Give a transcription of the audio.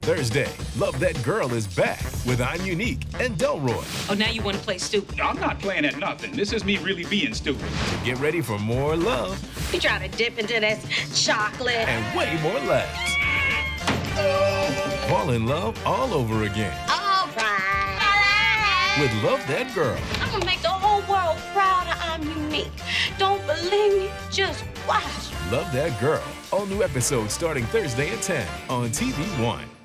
Thursday, Love That Girl is back with I'm Unique and Delroy. Oh, now you want to play stupid. I'm not playing at nothing. This is me really being stupid. So get ready for more love. You try to dip into this chocolate. And way more laughs. Fall in love all over again. All right. With Love That Girl. I'm going to make the whole world proud of I'm Unique. Don't believe me? Just watch. Love That Girl. All new episodes starting Thursday at 10 on TV One.